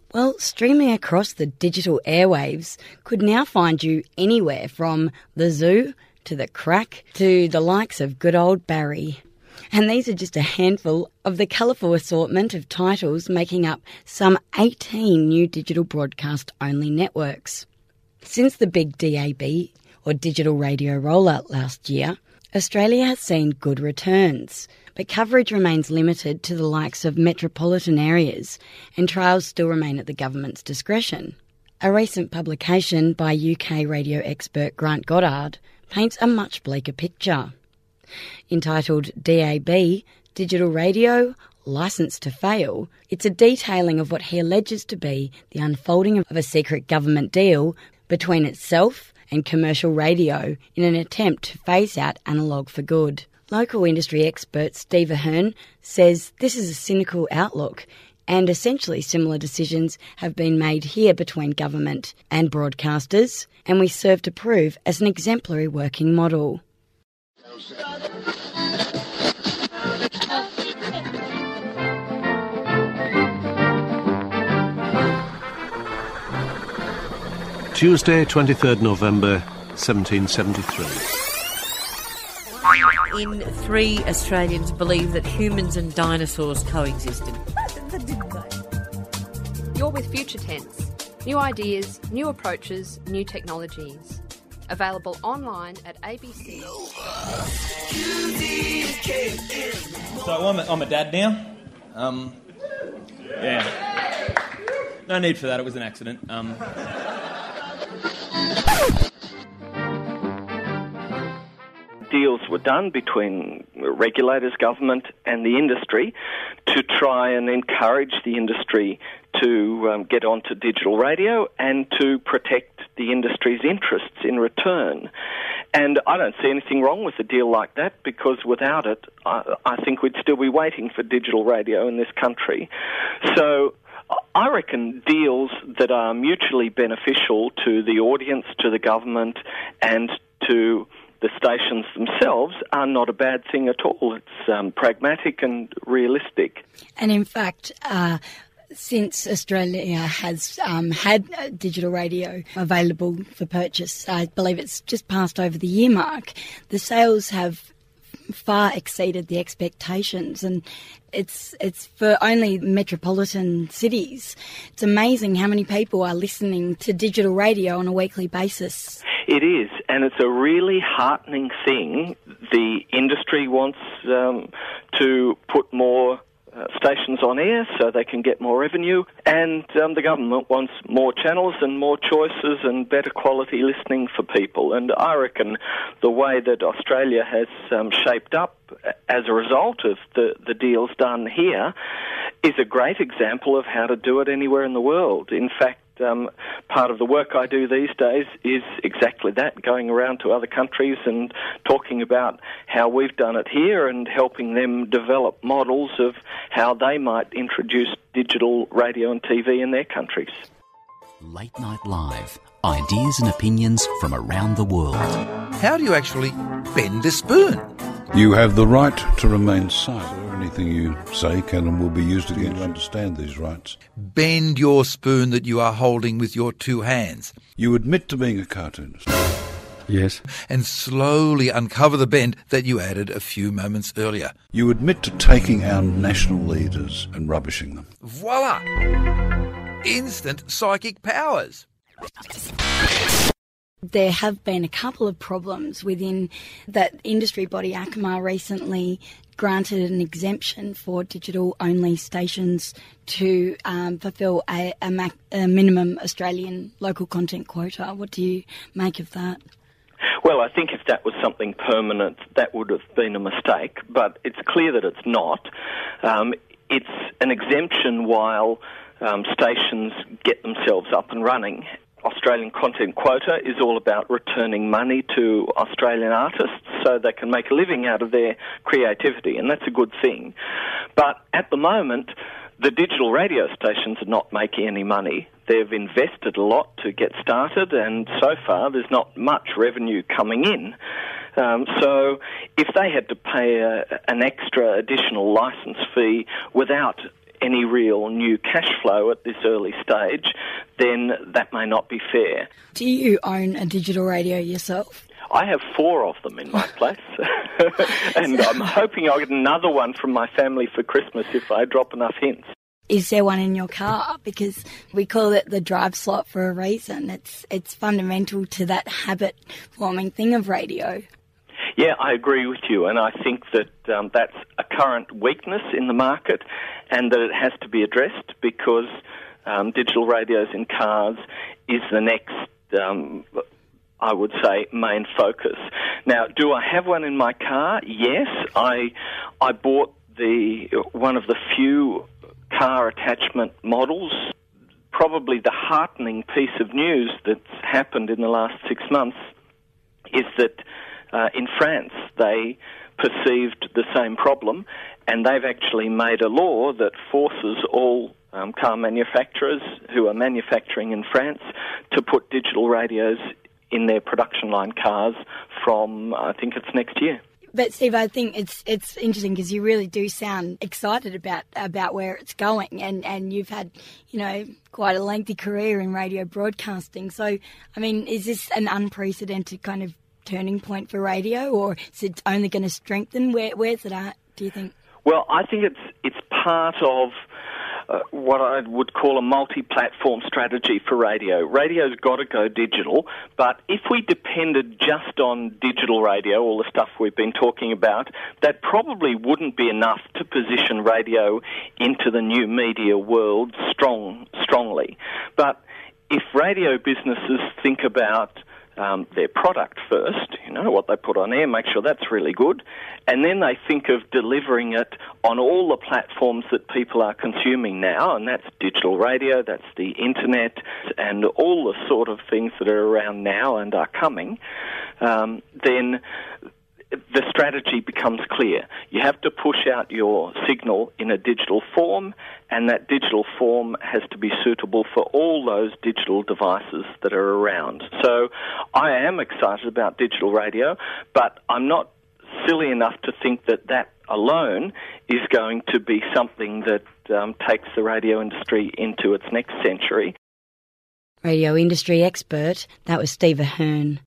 Well, streaming across the digital airwaves could now find you anywhere from the zoo to the crack to the likes of good old Barry. And these are just a handful of the colourful assortment of titles making up some 18 new digital broadcast-only networks. Since the big DAB, or digital radio rollout last year, Australia has seen good returns, but coverage remains limited to the likes of metropolitan areas, and trials still remain at the government's discretion. A recent publication by UK radio expert Grant Goddard paints a much bleaker picture. Entitled DAB, Digital Radio, Licence to Fail, it's a detailing of what he alleges to be the unfolding of a secret government deal between itself and commercial radio in an attempt to phase out analogue for good. Local industry expert Steve Ahern says this is a cynical outlook, and essentially similar decisions have been made here between government and broadcasters, and we serve to prove as an exemplary working model. Tuesday, 23rd November, 1773. 1 in 3 Australians believe that humans and dinosaurs coexisted. That didn't they? You're with Future Tense. New ideas, new approaches, new technologies. Available online at ABC. So I'm a dad now. Yeah. No need for that, it was an accident. Deals were done between regulators, government and the industry to try and encourage the industry to get onto digital radio and to protect the industry's interests in return. And I don't see anything wrong with a deal like that, because without it, I think we'd still be waiting for digital radio in this country. So I reckon deals that are mutually beneficial to the audience, to the government and to the stations themselves are not a bad thing at all. It's pragmatic and realistic. And in fact, since Australia has had digital radio available for purchase, I believe it's just passed over the year mark, the sales have far exceeded the expectations, and it's for only metropolitan cities. It's amazing how many people are listening to digital radio on a weekly basis. It is, and it's a really heartening thing. The industry wants to put more stations on air so they can get more revenue, and the government wants more channels and more choices and better quality listening for people. And I reckon the way that Australia has shaped up as a result of the deals done here is a great example of how to do it anywhere in the world. In fact, part of the work I do these days is exactly that, going around to other countries and talking about how we've done it here and helping them develop models of how they might introduce digital radio and TV in their countries. Late Night Live. Ideas and opinions from around the world. How do you actually bend a spoon? You have the right to remain silent. Anything you say can and will be used against you. Understand these rights. Bend your spoon that you are holding with your two hands. You admit to being a cartoonist. Yes. And slowly uncover the bend that you added a few moments earlier. You admit to taking our national leaders and rubbishing them. Voila! Instant psychic powers. There have been a couple of problems within that industry body. ACMA recently granted an exemption for digital-only stations to fulfil a minimum Australian local content quota. What do you make of that? Well, I think if that was something permanent, that would have been a mistake, but it's clear that it's not. It's an exemption while stations get themselves up and running. Australian content quota is all about returning money to Australian artists so they can make a living out of their creativity, and that's a good thing. But at the moment, the digital radio stations are not making any money. They've invested a lot to get started, and so far there's not much revenue coming in. So if they had to pay an extra additional licence fee without any real new cash flow at this early stage, then that may not be fair. Do you own a digital radio yourself? I have 4 of them in my place, and I'm hoping I'll get another one from my family for Christmas if I drop enough hints. Is there one in your car? Because we call it the drive slot for a reason. It's fundamental to that habit-forming thing of radio. Yeah, I agree with you, and I think that that's a current weakness in the market and that it has to be addressed because digital radios in cars is the next, I would say, main focus. Now, do I have one in my car? Yes, I bought one of the few car attachment models. Probably the heartening piece of news that's happened in the last 6 months is that in France they perceived the same problem, and they've actually made a law that forces all car manufacturers who are manufacturing in France to put digital radios in their production line cars from, I think it's next year. But Steve, I think it's interesting because you really do sound excited about where it's going, and you've had, quite a lengthy career in radio broadcasting. So, I mean, is this an unprecedented kind of turning point for radio, or is it only going to strengthen? Where's it at, do you think? Well, I think it's part of what I would call a multi-platform strategy for radio. Radio's got to go digital, but if we depended just on digital radio, all the stuff we've been talking about, that probably wouldn't be enough to position radio into the new media world strongly. But if radio businesses think about their product first, what they put on air, make sure that's really good, and then they think of delivering it on all the platforms that people are consuming now, and that's digital radio, that's the internet, and all the sort of things that are around now and are coming, then the strategy becomes clear. You have to push out your signal in a digital form, and that digital form has to be suitable for all those digital devices that are around. So I am excited about digital radio, but I'm not silly enough to think that alone is going to be something that takes the radio industry into its next century. Radio industry expert, that was Steve Ahern.